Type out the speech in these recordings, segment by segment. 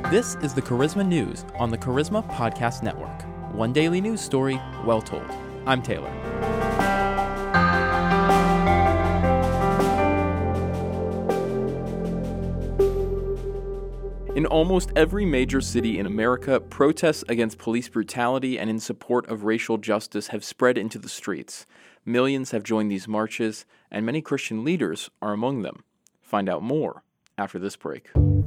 This is the Charisma News on the Charisma Podcast Network. One daily news story, well told. I'm Taylor. In almost every major city in America, protests against police brutality and in support of racial justice have spread into the streets. Millions have joined these marches, and many Christian leaders are among them. Find out more after this break.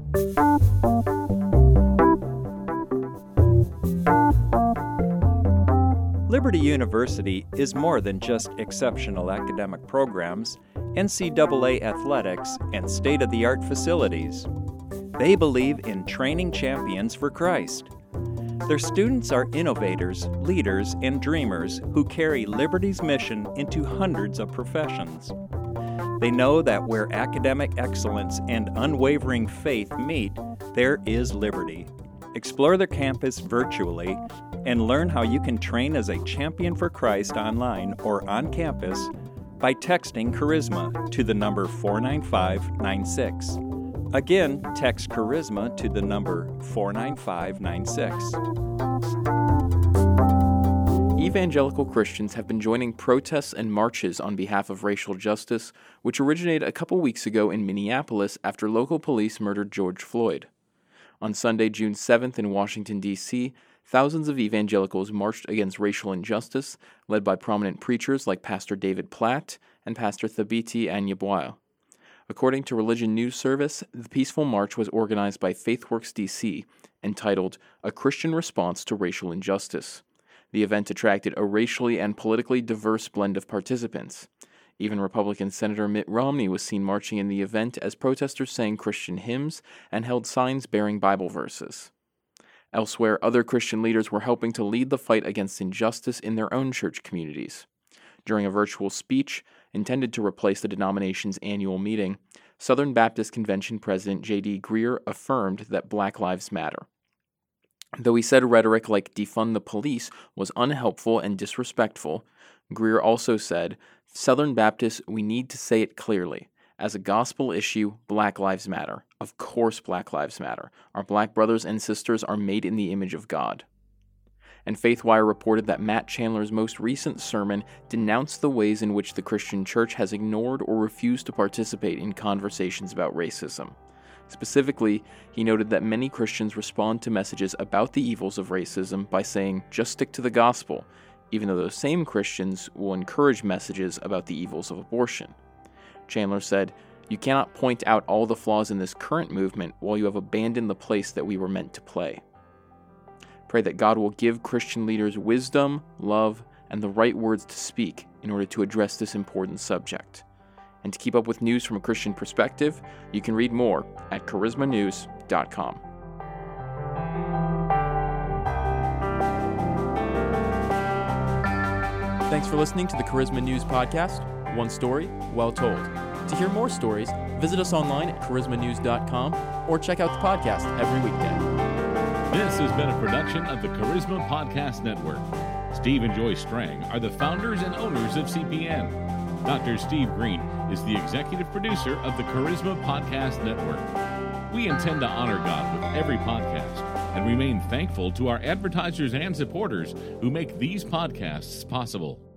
Liberty University is more than just exceptional academic programs, NCAA athletics, and state-of-the-art facilities. They believe in training champions for Christ. Their students are innovators, leaders, and dreamers who carry Liberty's mission into hundreds of professions. They know that where academic excellence and unwavering faith meet, there is liberty. Explore their campus virtually and learn how you can train as a champion for Christ online or on campus by texting Charisma to the number 49596. Again, text Charisma to the number 49596. Evangelical Christians have been joining protests and marches on behalf of racial justice, which originated a couple weeks ago in Minneapolis after local police murdered George Floyd. On Sunday, June 7th in Washington, D.C., thousands of evangelicals marched against racial injustice, led by prominent preachers like Pastor David Platt and Pastor Thabiti Anyabwile. According to Religion News Service, the peaceful march was organized by FaithWorks DC, entitled A Christian Response to Racial Injustice. The event attracted a racially and politically diverse blend of participants. Even Republican Senator Mitt Romney was seen marching in the event as protesters sang Christian hymns and held signs bearing Bible verses. Elsewhere, other Christian leaders were helping to lead the fight against injustice in their own church communities. During a virtual speech intended to replace the denomination's annual meeting, Southern Baptist Convention President J.D. Greear affirmed that Black Lives Matter. Though he said rhetoric like defund the police was unhelpful and disrespectful, Greear also said, "Southern Baptists, we need to say it clearly. As a gospel issue, Black Lives Matter. Of course Black Lives Matter. Our black brothers and sisters are made in the image of God." And FaithWire reported that Matt Chandler's most recent sermon denounced the ways in which the Christian church has ignored or refused to participate in conversations about racism. Specifically, he noted that many Christians respond to messages about the evils of racism by saying, "just stick to the gospel," even though those same Christians will encourage messages about the evils of abortion. Chandler said, "You cannot point out all the flaws in this current movement while you have abandoned the place that we were meant to play." Pray that God will give Christian leaders wisdom, love, and the right words to speak in order to address this important subject. And to keep up with news from a Christian perspective, you can read more at charismanews.com. Thanks for listening to the Charisma News Podcast. One story, well told. To hear more stories, visit us online at charismanews.com or check out the podcast every weekday. This has been a production of the Charisma Podcast Network. Steve and Joy Strang are the founders and owners of CPN. Dr. Steve Green is the executive producer of the Charisma Podcast Network. We intend to honor God with every podcast and remain thankful to our advertisers and supporters who make these podcasts possible.